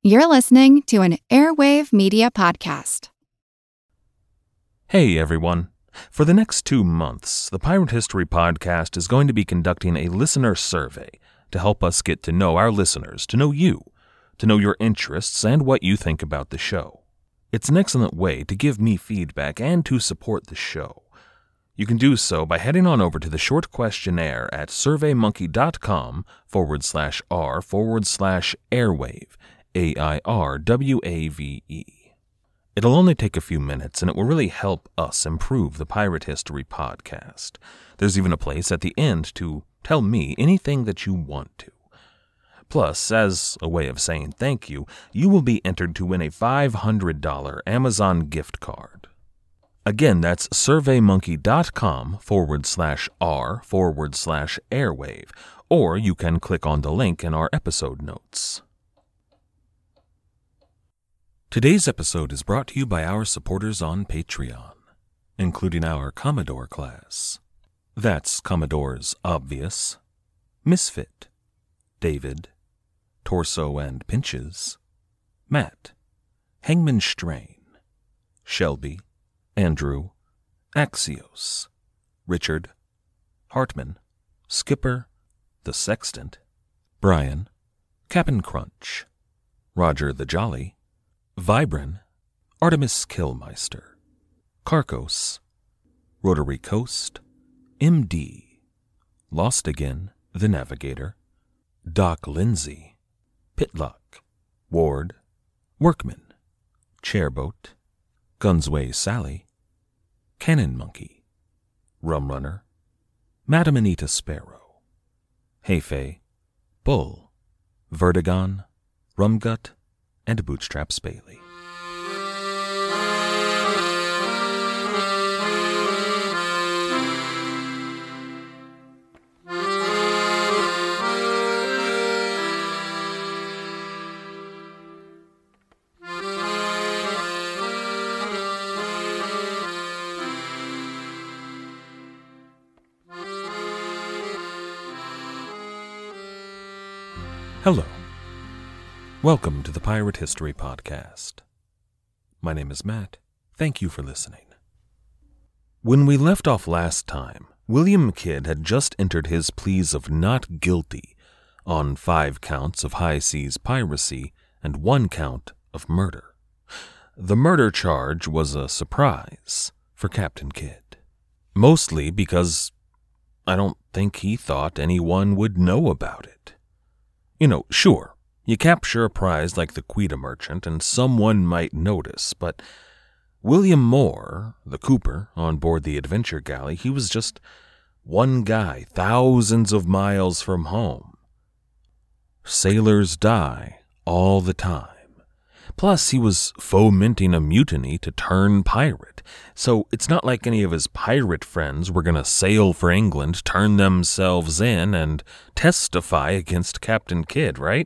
You're listening to an Airwave Media Podcast. Hey everyone. For the next 2 months, the Pirate History Podcast is going to be conducting a listener survey to help us get to know our listeners, to know you, to know your interests and what you think about the show. It's an excellent way to give me feedback and to support the show. You can do so by heading on over to the short questionnaire at surveymonkey.com/r/airwave, AIRWAVE. It'll only take a few minutes, and it will really help us improve the Pirate History Podcast. There's even a place at the end to tell me anything that you want to. Plus, as a way of saying thank you, you will be entered to win a $500 Amazon gift card. Again, that's surveymonkey.com/r/airwave, or you can click on the link in our episode notes. Today's episode is brought to you by our supporters on Patreon, including our Commodore class. That's Commodores Obvious, Misfit, David, Torso and Pinches, Matt, Hangman Strain, Shelby, Andrew, Axios, Richard, Hartman, Skipper, The Sextant, Brian, Cap'n Crunch, Roger the Jolly, Vibran, Artemis Killmeister, Carcos, Rotary Coast, MD, Lost Again, The Navigator, Doc Lindsay, Pitlock, Ward, Workman, Chairboat, Gunsway Sally, Cannon Monkey, Rum Runner, Madam Anita Sparrow, Heifei, Bull, Vertigon, Rumgut, and Bootstraps Bailey. Hello. Welcome to the Pirate History Podcast. My name is Matt. Thank you for listening. When we left off last time, William Kidd had just entered his pleas of not guilty on 5 counts of high seas piracy and 1 count of murder. The murder charge was a surprise for Captain Kidd, mostly because I don't think he thought anyone would know about it. Sure, you capture a prize like the Quita Merchant and someone might notice, but William Moore, the cooper on board the Adventure Galley, he was just one guy thousands of miles from home. Sailors die all the time. Plus, he was fomenting a mutiny to turn pirate, so it's not like any of his pirate friends were going to sail for England, turn themselves in, and testify against Captain Kidd, right?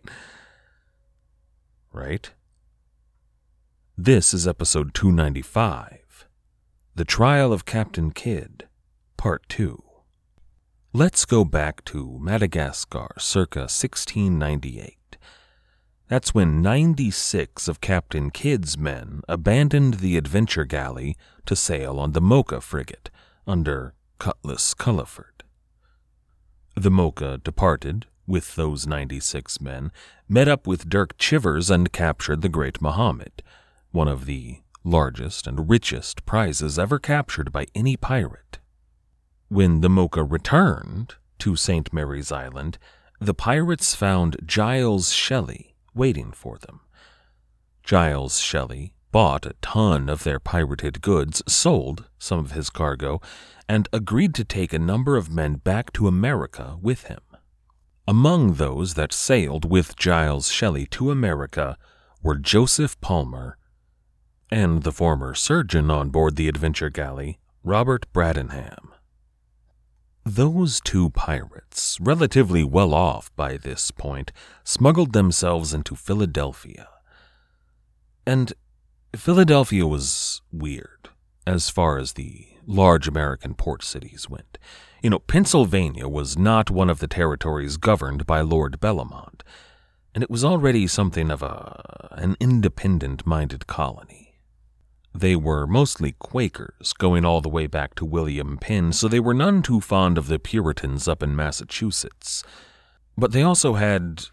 Right? This is episode 295, The Trial of Captain Kidd, Part 2. Let's go back to Madagascar circa 1698. That's when 96 of Captain Kidd's men abandoned the Adventure Galley to sail on the Mocha frigate under Cutlass Culliford. The Mocha departed with those 96 men, met up with Dirk Chivers and captured the Great Mohammed, one of the largest and richest prizes ever captured by any pirate. When the Mocha returned to St. Mary's Island, the pirates found Giles Shelley waiting for them. Giles Shelley bought a ton of their pirated goods, sold some of his cargo, and agreed to take a number of men back to America with him. Among those that sailed with Giles Shelley to America were Joseph Palmer and the former surgeon on board the Adventure Galley, Robert Bradenham. Those 2 pirates, relatively well off by this point, smuggled themselves into Philadelphia. And Philadelphia was weird as far as the large American port cities went. Pennsylvania was not one of the territories governed by Lord Bellamont, and it was already something of a an independent-minded colony. They were mostly Quakers, going all the way back to William Penn, so they were none too fond of the Puritans up in Massachusetts. But they also had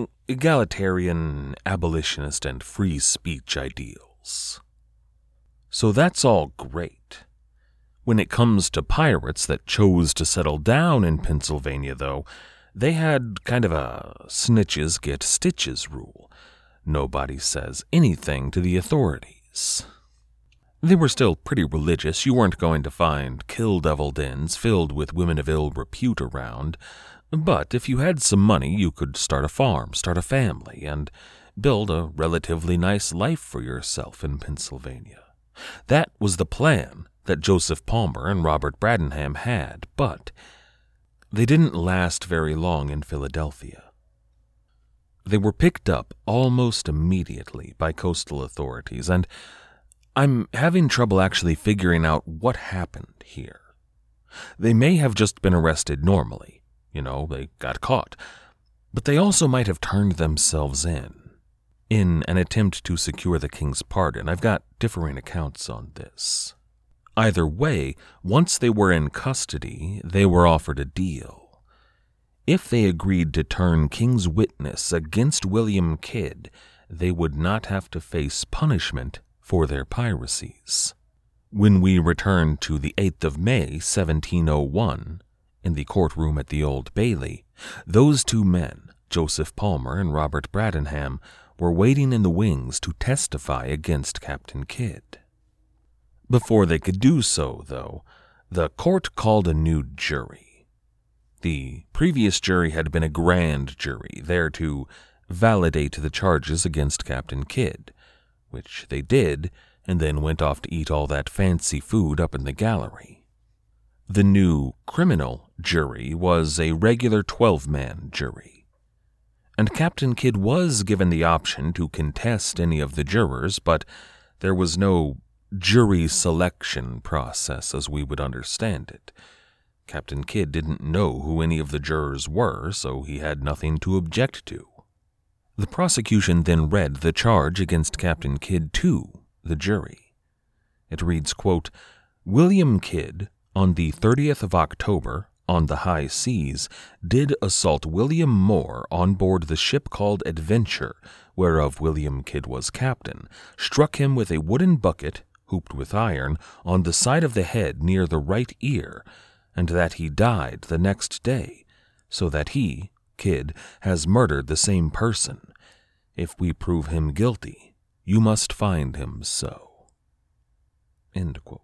egalitarian, abolitionist, and free speech ideals. So that's all great. When it comes to pirates that chose to settle down in Pennsylvania, though, they had kind of a snitches get stitches rule. Nobody says anything to the authorities. They were still pretty religious. You weren't going to find kill devil dens filled with women of ill repute around. But if you had some money, you could start a farm, start a family, and build a relatively nice life for yourself in Pennsylvania. That was the plan that Joseph Palmer and Robert Bradenham had, but they didn't last very long in Philadelphia. They were picked up almost immediately by coastal authorities, and I'm having trouble actually figuring out what happened here. They may have just been arrested normally. They got caught. But they also might have turned themselves in an attempt to secure the king's pardon. I've got differing accounts on this. Either way, once they were in custody, they were offered a deal. If they agreed to turn king's witness against William Kidd, they would not have to face punishment for their piracies. When we return to the 8th of May, 1701, in the courtroom at the Old Bailey, those two men, Joseph Palmer and Robert Bradenham, were waiting in the wings to testify against Captain Kidd. Before they could do so, though, the court called a new jury. The previous jury had been a grand jury, there to validate the charges against Captain Kidd, which they did, and then went off to eat all that fancy food up in the gallery. The new criminal jury was a regular 12-man jury, and Captain Kidd was given the option to contest any of the jurors, but there was no jury selection process as we would understand it. Captain Kidd didn't know who any of the jurors were, so he had nothing to object to. The prosecution then read the charge against Captain Kidd to the jury. It reads, quote, "William Kidd, on the 30th of October, on the high seas, did assault William Moore on board the ship called Adventure, whereof William Kidd was captain, struck him with a wooden bucket, hooped with iron, on the side of the head near the right ear, and that he died the next day, so that he, Kidd, has murdered the same person. If we prove him guilty, you must find him so." End quote.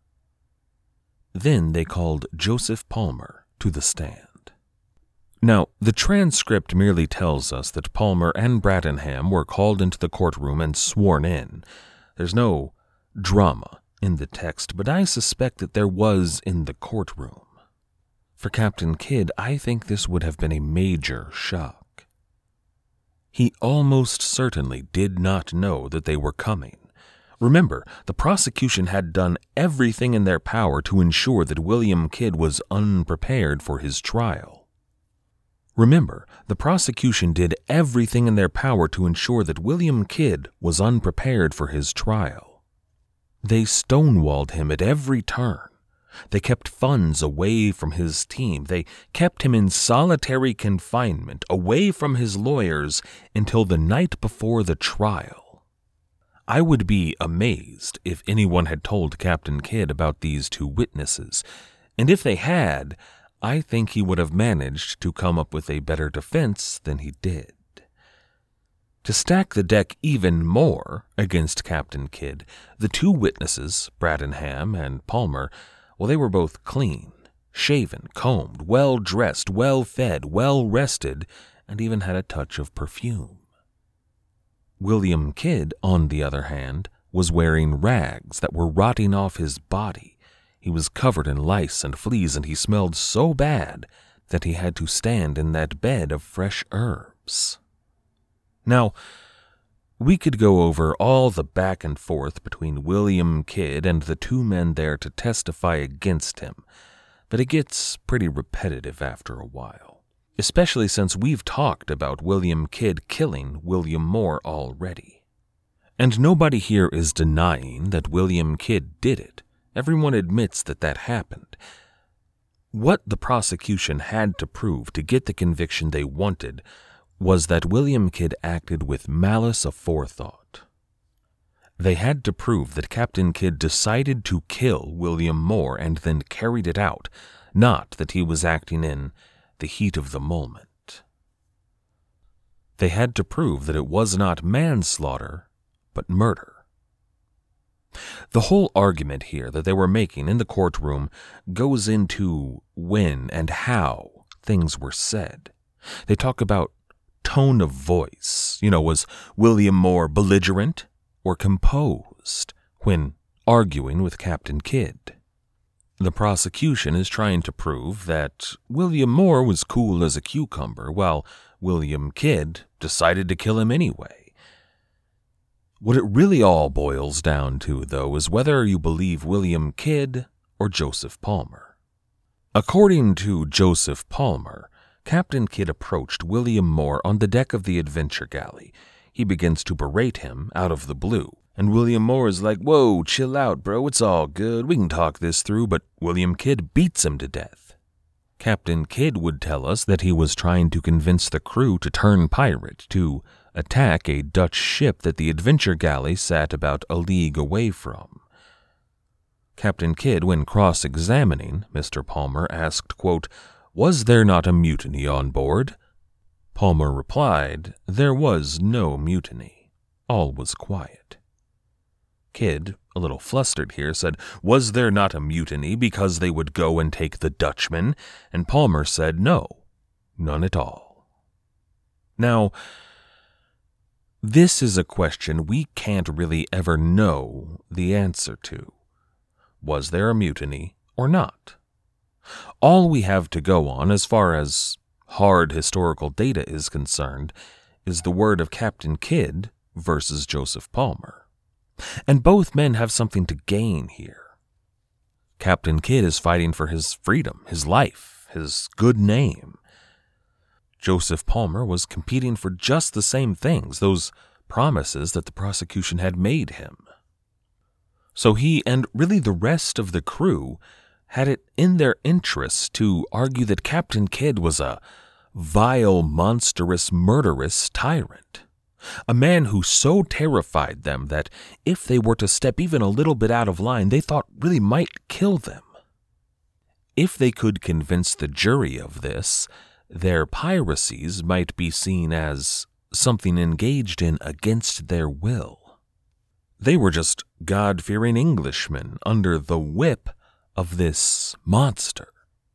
Then they called Joseph Palmer to the stand. Now, the transcript merely tells us that Palmer and Bradenham were called into the courtroom and sworn in. There's no drama in the text, but I suspect that there was in the courtroom. For Captain Kidd, I think this would have been a major shock. He almost certainly did not know that they were coming. Remember, the prosecution had done everything in their power to ensure that William Kidd was unprepared for his trial. Remember, the prosecution did everything in their power to ensure that William Kidd was unprepared for his trial. They stonewalled him at every turn. They kept funds away from his team. They kept him in solitary confinement, away from his lawyers, until the night before the trial. I would be amazed if anyone had told Captain Kidd about these two witnesses, and if they had, I think he would have managed to come up with a better defense than he did. To stack the deck even more against Captain Kidd, the two witnesses, Bradenham and Palmer, well, they were both clean, shaven, combed, well-dressed, well-fed, well-rested, and even had a touch of perfume. William Kidd, on the other hand, was wearing rags that were rotting off his body. He was covered in lice and fleas, and he smelled so bad that he had to stand in that bed of fresh herbs. Now, we could go over all the back and forth between William Kidd and the two men there to testify against him, but it gets pretty repetitive after a while, especially since we've talked about William Kidd killing William Moore already. And nobody here is denying that William Kidd did it. Everyone admits that that happened. What the prosecution had to prove to get the conviction they wanted was that William Kidd acted with malice aforethought. They had to prove that Captain Kidd decided to kill William Moore and then carried it out, not that he was acting in the heat of the moment. They had to prove that it was not manslaughter, but murder. The whole argument here that they were making in the courtroom goes into when and how things were said. They talk about tone of voice. Was William Moore belligerent or composed when arguing with Captain Kidd? The prosecution is trying to prove that William Moore was cool as a cucumber, while William Kidd decided to kill him anyway. What it really all boils down to, though, is whether you believe William Kidd or Joseph Palmer. According to Joseph Palmer, Captain Kidd approached William Moore on the deck of the Adventure Galley. He begins to berate him out of the blue, and William Moore is like, "Whoa, chill out, bro, it's all good, we can talk this through," but William Kidd beats him to death. Captain Kidd would tell us that he was trying to convince the crew to turn pirate, to attack a Dutch ship that the Adventure Galley sat about a league away from. Captain Kidd, when cross-examining Mr. Palmer, asked, quote, "Was there not a mutiny on board?" Palmer replied, "There was no mutiny. All was quiet." Kidd, a little flustered here, said, "Was there not a mutiny because they would go and take the Dutchman?" And Palmer said, "No, none at all." Now, this is a question we can't really ever know the answer to. Was there a mutiny or not? All we have to go on, as far as hard historical data is concerned, is the word of Captain Kidd versus Joseph Palmer. And both men have something to gain here. Captain Kidd is fighting for his freedom, his life, his good name. Joseph Palmer was competing for just the same things, those promises that the prosecution had made him. So he, and really the rest of the crew, had it in their interests to argue that Captain Kidd was a vile, monstrous, murderous tyrant. A man who so terrified them that if they were to step even a little bit out of line, they thought really might kill them. If they could convince the jury of this, their piracies might be seen as something engaged in against their will. They were just God-fearing Englishmen under the whip of this monster.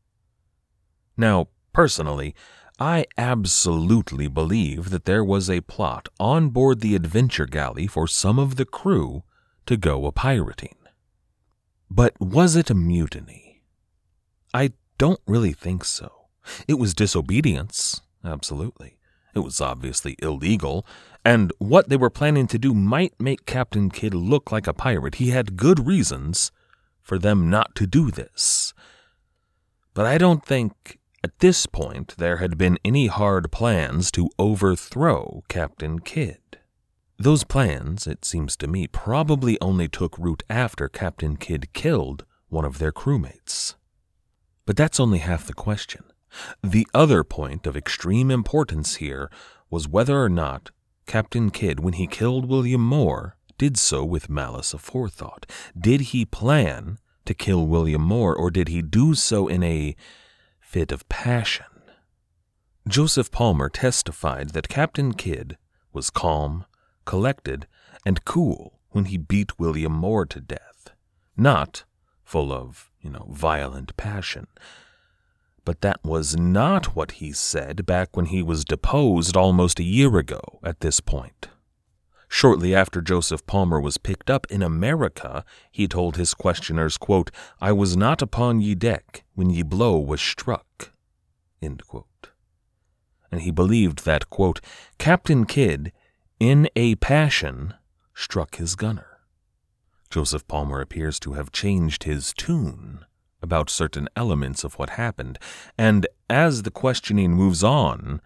Now, personally, I absolutely believe that there was a plot on board the Adventure Galley for some of the crew to go a-pirating. But was it a mutiny? I don't really think so. It was disobedience, absolutely. It was obviously illegal, and what they were planning to do might make Captain Kidd look like a pirate. He had good reasons for them not to do this. But I don't think at this point there had been any hard plans to overthrow Captain Kidd. Those plans, it seems to me, probably only took root after Captain Kidd killed one of their crewmates. But that's only half the question. The other point of extreme importance here was whether or not Captain Kidd, when he killed William Moore, did so with malice aforethought. Did he plan to kill William Moore, or did he do so in a fit of passion? Joseph Palmer testified that Captain Kidd was calm, collected, and cool when he beat William Moore to death, not full of, violent passion. But that was not what he said back when he was deposed almost a year ago at this point. Shortly after Joseph Palmer was picked up in America, he told his questioners, quote, "I was not upon ye deck when ye blow was struck," end quote. And he believed that, quote, "Captain Kidd, in a passion, struck his gunner." Joseph Palmer appears to have changed his tune about certain elements of what happened, and as the questioning moves on,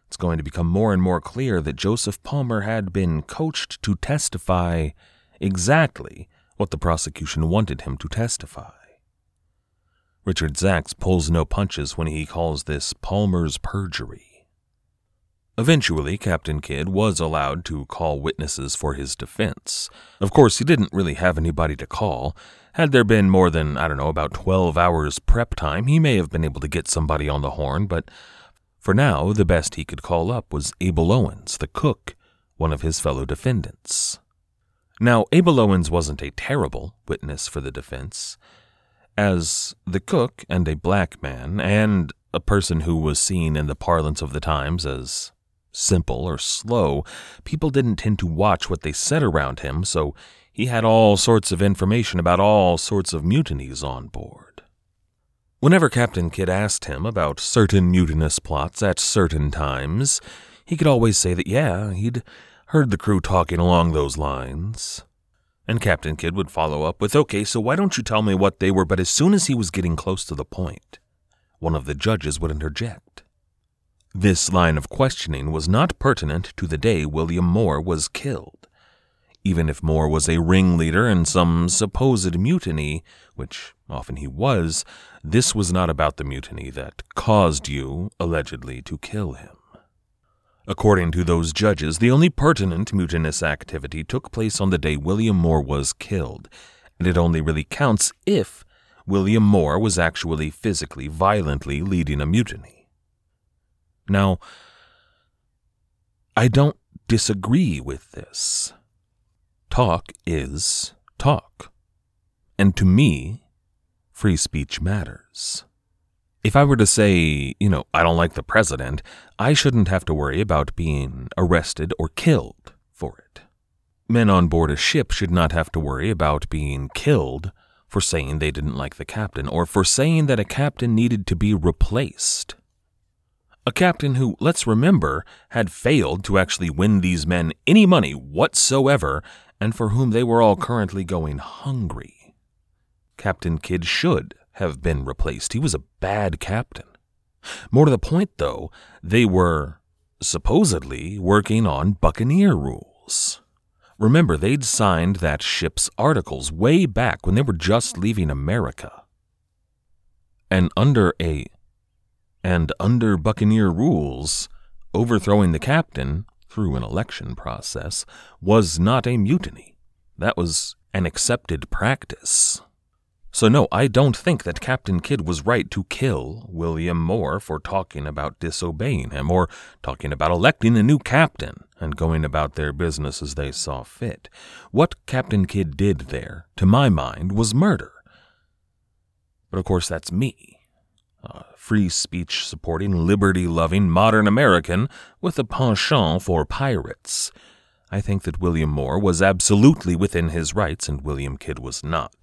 it's going to become more and more clear that Joseph Palmer had been coached to testify exactly what the prosecution wanted him to testify. Richard Zacks pulls no punches when he calls this Palmer's perjury. Eventually, Captain Kidd was allowed to call witnesses for his defense. Of course, he didn't really have anybody to call. Had there been more than, about 12 hours prep time, he may have been able to get somebody on the horn, but for now, the best he could call up was Abel Owens, the cook, one of his fellow defendants. Now, Abel Owens wasn't a terrible witness for the defense. As the cook and a black man, and a person who was seen in the parlance of the times as simple or slow, people didn't tend to watch what they said around him, so he had all sorts of information about all sorts of mutinies on board. Whenever Captain Kidd asked him about certain mutinous plots at certain times, he could always say that, he'd heard the crew talking along those lines. And Captain Kidd would follow up with, okay, so why don't you tell me what they were? But as soon as he was getting close to the point, one of the judges would interject. This line of questioning was not pertinent to the day William Moore was killed. Even if Moore was a ringleader in some supposed mutiny, which often he was, this was not about the mutiny that caused you, allegedly, to kill him. According to those judges, the only pertinent mutinous activity took place on the day William Moore was killed, and it only really counts if William Moore was actually physically, violently leading a mutiny. Now, I don't disagree with this. Talk is talk. And to me, free speech matters. If I were to say, I don't like the president, I shouldn't have to worry about being arrested or killed for it. Men on board a ship should not have to worry about being killed for saying they didn't like the captain or for saying that a captain needed to be replaced. A captain who, let's remember, had failed to actually win these men any money whatsoever and for whom they were all currently going hungry. Captain Kidd should have been replaced. He was a bad captain. More to the point, though, they were supposedly working on Buccaneer rules. Remember, they'd signed that ship's articles way back when they were just leaving America. And under Buccaneer rules, overthrowing the captain through an election process was not a mutiny. That was an accepted practice. So no, I don't think that Captain Kidd was right to kill William Moore for talking about disobeying him or talking about electing a new captain and going about their business as they saw fit. What Captain Kidd did there, to my mind, was murder. But of course that's me. A free speech supporting, liberty loving, modern American with a penchant for pirates. I think that William Moore was absolutely within his rights and William Kidd was not.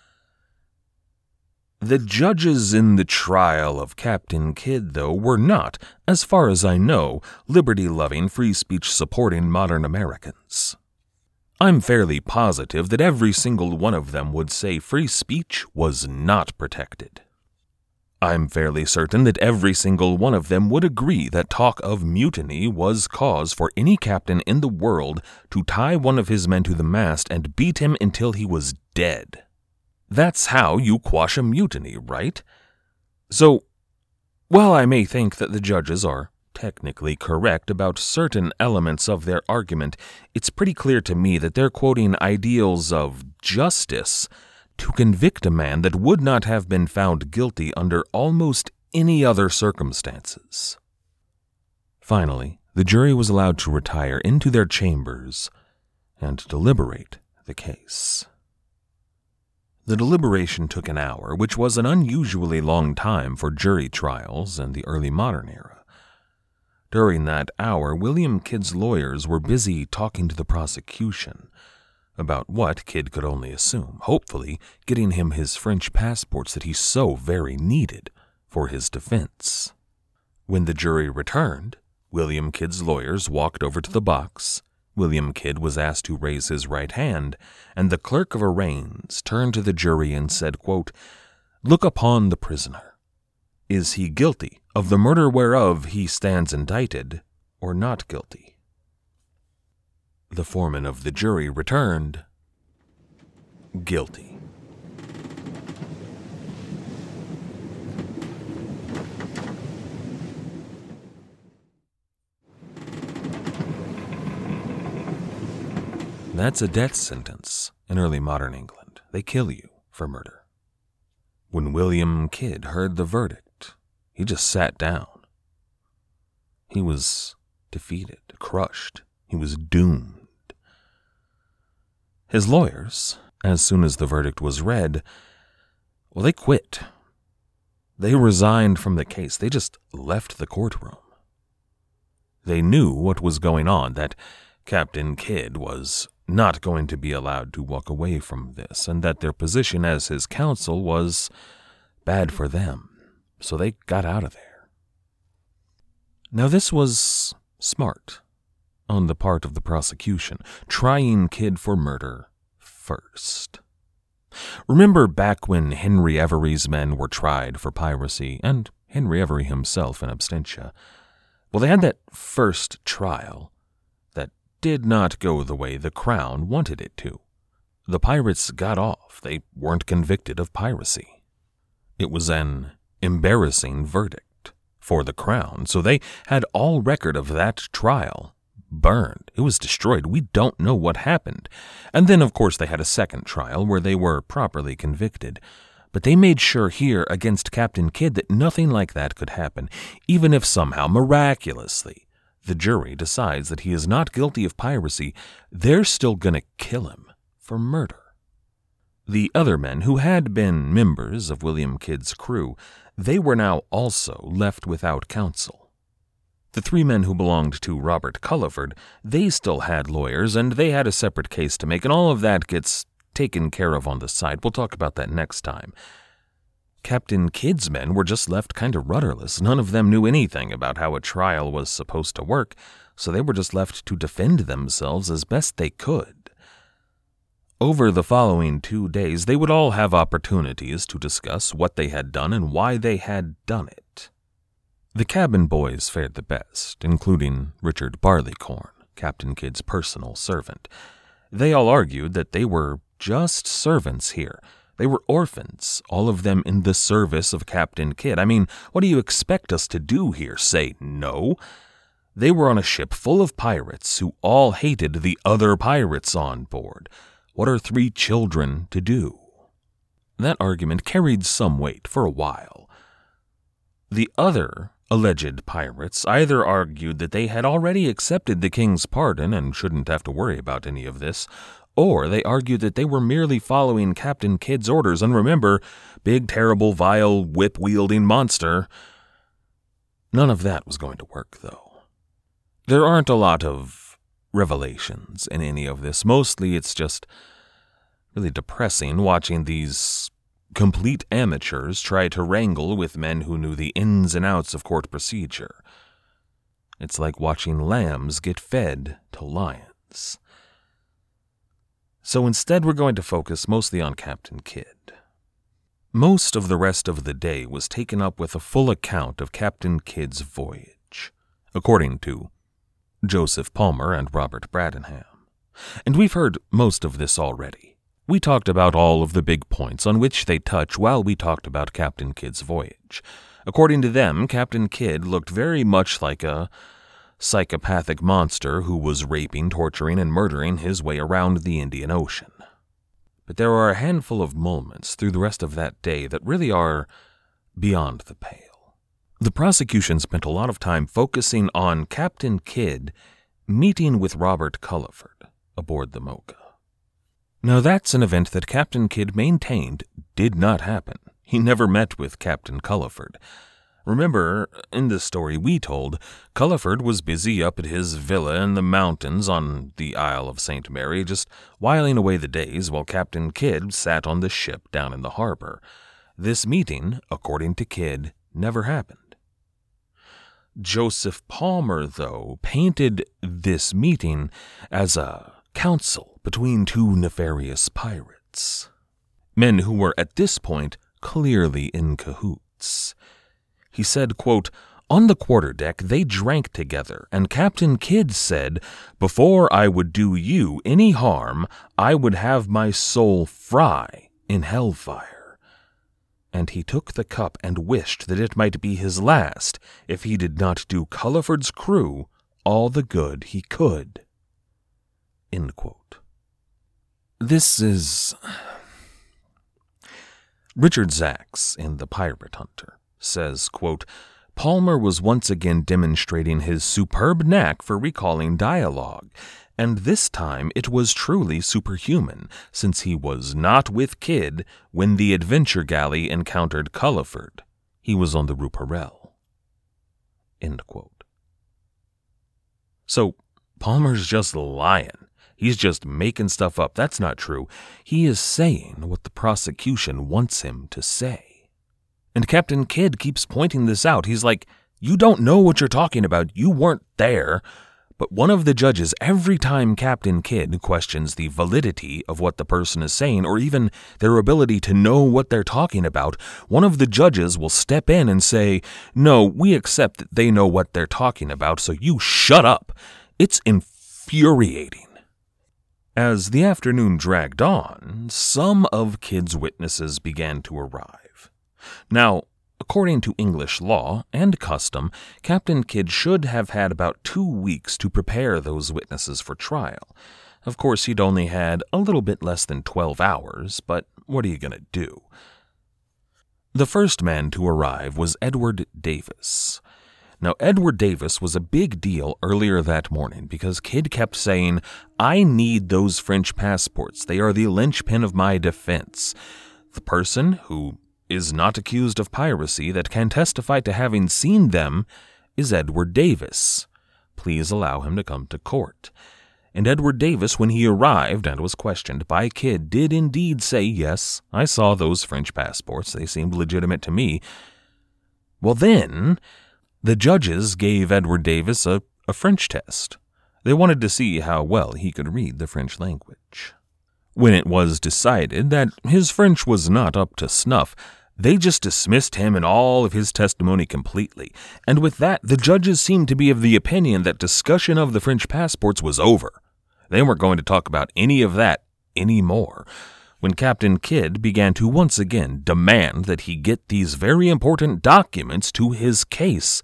The judges in the trial of Captain Kidd, though, were not, as far as I know, liberty-loving, free speech-supporting modern Americans. I'm fairly positive that every single one of them would say free speech was not protected. I'm fairly certain that every single one of them would agree that talk of mutiny was cause for any captain in the world to tie one of his men to the mast and beat him until he was dead. That's how you quash a mutiny, right? So, while I may think that the judges are technically correct about certain elements of their argument, it's pretty clear to me that they're quoting ideals of justice to convict a man that would not have been found guilty under almost any other circumstances. Finally, the jury was allowed to retire into their chambers and deliberate the case. The deliberation took an hour, which was an unusually long time for jury trials in the early modern era. During that hour, William Kidd's lawyers were busy talking to the prosecution about what Kidd could only assume, hopefully getting him his French passports that he so very needed for his defense. When the jury returned, William Kidd's lawyers walked over to the box. William Kidd was asked to raise his right hand, and the clerk of arraigns turned to the jury and said, quote, "Look upon the prisoner. Is he guilty of the murder whereof he stands indicted, or not guilty? The foreman of the jury returned, guilty. That's a death sentence in early modern England. They kill you for murder. When William Kidd heard the verdict, he just sat down. He was defeated, crushed. He was doomed. His lawyers, as soon as the verdict was read, well, they quit. They resigned from the case. They just left the courtroom. They knew what was going on, that Captain Kidd was not going to be allowed to walk away from this, and that their position as his counsel was bad for them. So they got out of there. Now this was smart on the part of the prosecution, trying Kidd for murder first. Remember back when Henry Every's men were tried for piracy, and Henry Every himself in absentia? Well, they had that first trial that did not go the way the Crown wanted it to. The pirates got off. They weren't convicted of piracy. It was an embarrassing verdict for the Crown, so they had all record of that trial burned. It was destroyed. We don't know what happened. And then, of course, they had a second trial where they were properly convicted. But they made sure here against Captain Kidd that nothing like that could happen, even if somehow, miraculously, the jury decides that he is not guilty of piracy. They're still going to kill him for murder. The other men who had been members of William Kidd's crew, they were now also left without counsel. The three men who belonged to Robert Culliford, they still had lawyers, and they had a separate case to make, and all of that gets taken care of on the side. We'll talk about that next time. Captain Kidd's men were just left kind of rudderless. None of them knew anything about how a trial was supposed to work, so they were just left to defend themselves as best they could. Over the following 2 days, they would all have opportunities to discuss what they had done and why they had done it. The cabin boys fared the best, including Richard Barleycorn, Captain Kidd's personal servant. They all argued that they were just servants here. They were orphans, all of them in the service of Captain Kidd. I mean, what do you expect us to do here? Say no? They were on a ship full of pirates who all hated the other pirates on board. What are 3 children to do? That argument carried some weight for a while. The other alleged pirates either argued that they had already accepted the king's pardon and shouldn't have to worry about any of this, or they argued that they were merely following Captain Kidd's orders, and remember, big, terrible, vile, whip-wielding monster. None of that was going to work, though. There aren't a lot of revelations in any of this. Mostly it's just really depressing watching these complete amateurs try to wrangle with men who knew the ins and outs of court procedure. It's like watching lambs get fed to lions. So instead we're going to focus mostly on Captain Kidd. Most of the rest of the day was taken up with a full account of Captain Kidd's voyage, according to Joseph Palmer and Robert Bradenham. And we've heard most of this already. We talked about all of the big points on which they touch while we talked about Captain Kidd's voyage. According to them, Captain Kidd looked very much like a psychopathic monster who was raping, torturing, and murdering his way around the Indian Ocean. But there are a handful of moments through the rest of that day that really are beyond the pale. The prosecution spent a lot of time focusing on Captain Kidd meeting with Robert Culliford aboard the Mocha. Now that's an event that Captain Kidd maintained did not happen. He never met with Captain Culliford. Remember, in the story we told, Culliford was busy up at his villa in the mountains on the Isle of St. Mary, just whiling away the days while Captain Kidd sat on the ship down in the harbor. This meeting, according to Kidd, never happened. Joseph Palmer, though, painted this meeting as a council between 2 nefarious pirates, men who were at this point clearly in cahoots. He said, quote, On the quarterdeck, they drank together, and Captain Kidd said, "Before I would do you any harm, I would have my soul fry in hellfire." And he took the cup and wished that it might be his last, if he did not do Culliford's crew all the good he could. End quote. This is... Richard Zacks, in The Pirate Hunter, says, quote, "Palmer was once again demonstrating his superb knack for recalling dialogue, and this time it was truly superhuman, since he was not with Kidd when the adventure galley encountered Culliford. He was on the Ruparel." End quote. So, Palmer's just lying. He's just making stuff up. That's not true. He is saying what the prosecution wants him to say. And Captain Kidd keeps pointing this out. He's like, "You don't know what you're talking about. You weren't there." But one of the judges, every time Captain Kidd questions the validity of what the person is saying, or even their ability to know what they're talking about, one of the judges will step in and say, "No, we accept that they know what they're talking about, so you shut up." It's infuriating. As the afternoon dragged on, some of Kidd's witnesses began to arrive. Now, according to English law and custom, Captain Kidd should have had about 2 weeks to prepare those witnesses for trial. Of course, he'd only had a little bit less than 12 hours, but what are you going to do? The first man to arrive was Edward Davis. Now, Edward Davis was a big deal earlier that morning because Kidd kept saying, "I need those French passports. They are the linchpin of my defense." The person who is not accused of piracy that can testify to having seen them is Edward Davis. Please allow him to come to court. And Edward Davis, when he arrived and was questioned by Kidd, did indeed say, "Yes, I saw those French passports. They seemed legitimate to me." Well, then the judges gave Edward Davis a French test. They wanted to see how well he could read the French language. When it was decided that his French was not up to snuff, they just dismissed him and all of his testimony completely. And with that, the judges seemed to be of the opinion that discussion of the French passports was over. They weren't going to talk about any of that anymore, when Captain Kidd began to once again demand that he get these very important documents to his case.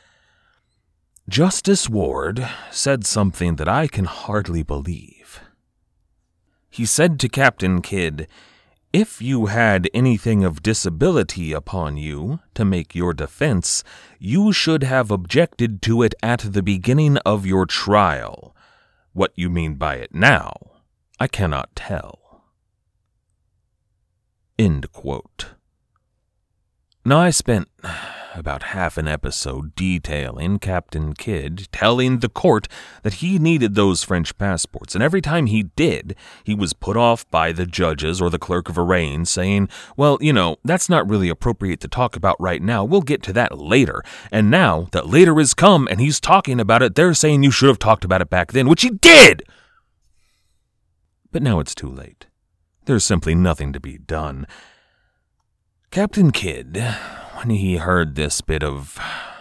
Justice Ward said something that I can hardly believe. He said to Captain Kidd, "If you had anything of disability upon you to make your defense, you should have objected to it at the beginning of your trial. What you mean by it now, I cannot tell." End quote. Now, I spent about half an episode detailing Captain Kidd telling the court that he needed those French passports, and every time he did, he was put off by the judges or the clerk of arraigns saying, "Well, that's not really appropriate to talk about right now. We'll get to that later." And now that later has come and he's talking about it, they're saying you should have talked about it back then, which he did! But now it's too late. There's simply nothing to be done. Captain Kidd, when he heard this bit of...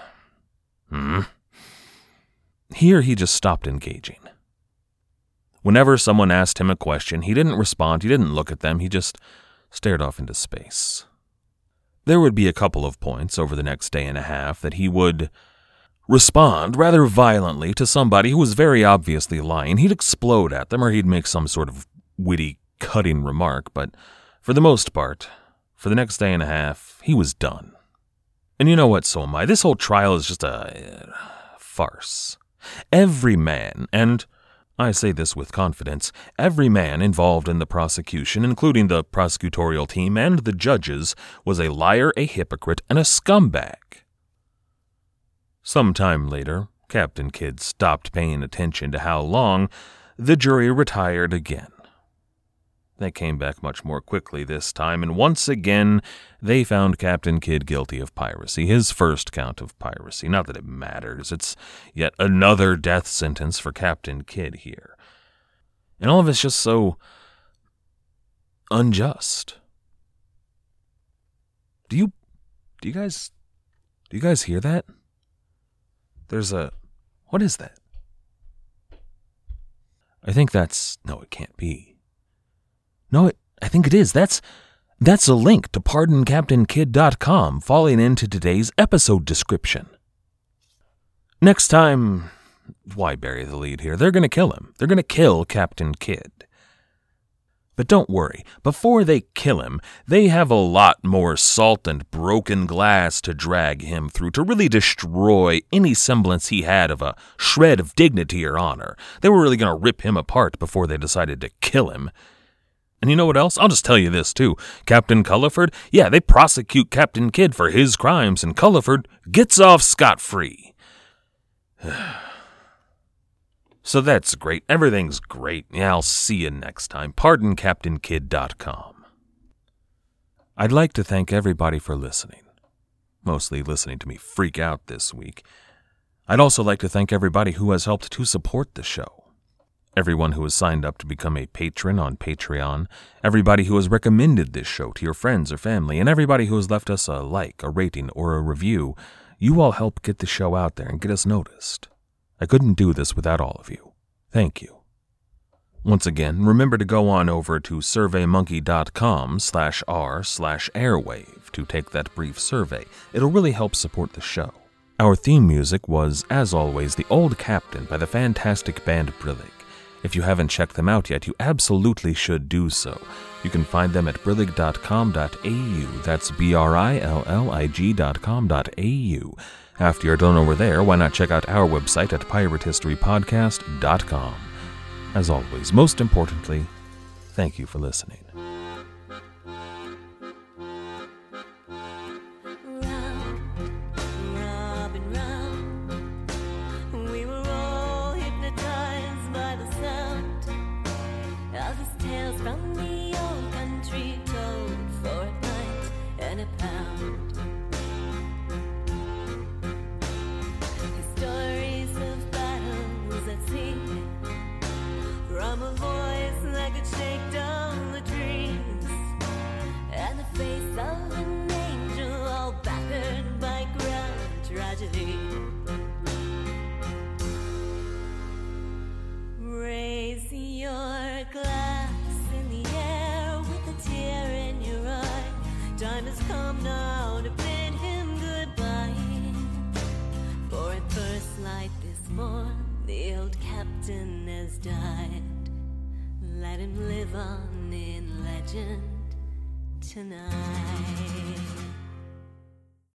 Here he just stopped engaging. Whenever someone asked him a question, he didn't respond, he didn't look at them, he just stared off into space. There would be a couple of points over the next day and a half that he would respond rather violently to somebody who was very obviously lying. He'd explode at them or he'd make some sort of witty, cutting remark, but for the most part, for the next day and a half, he was done. And you know what, so am I. This whole trial is just a farce. Every man, and I say this with confidence, every man involved in the prosecution, including the prosecutorial team and the judges, was a liar, a hypocrite, and a scumbag. Sometime later, Captain Kidd stopped paying attention to how long. The jury retired again. They came back much more quickly this time, and once again, they found Captain Kidd guilty of piracy, his first count of piracy. Not that it matters, it's yet another death sentence for Captain Kidd here. And all of it's just so unjust. Do you guys hear that? What is that? I think no, it can't be. No, I think it is. That's a link to PardonCaptainKid.com falling into today's episode description. Next time, why bury the lead here? They're going to kill him. They're going to kill Captain Kidd. But don't worry, before they kill him, they have a lot more salt and broken glass to drag him through to really destroy any semblance he had of a shred of dignity or honor. They were really going to rip him apart before they decided to kill him. And you know what else? I'll just tell you this too. Captain Culliford, they prosecute Captain Kidd for his crimes, and Culliford gets off scot-free. So that's great. Everything's great. I'll see you next time. PardonCaptainKid.com. I'd like to thank everybody for listening. Mostly listening to me freak out this week. I'd also like to thank everybody who has helped to support the show. Everyone who has signed up to become a patron on Patreon, everybody who has recommended this show to your friends or family, and everybody who has left us a like, a rating, or a review. You all help get the show out there and get us noticed. I couldn't do this without all of you. Thank you. Once again, remember to go on over to surveymonkey.com/r/airwave to take that brief survey. It'll really help support the show. Our theme music was, as always, The Old Captain by the fantastic band Brillig. If you haven't checked them out yet, you absolutely should do so. You can find them at brillig.com.au. That's BRILLIG.com.au. After you're done over there, why not check out our website at piratehistorypodcast.com. As always, most importantly, thank you for listening. Raise your glass in the air with a tear in your eye. Time has come now to bid him goodbye. For at first light this morn, the old captain has died. Let him live on in legend tonight.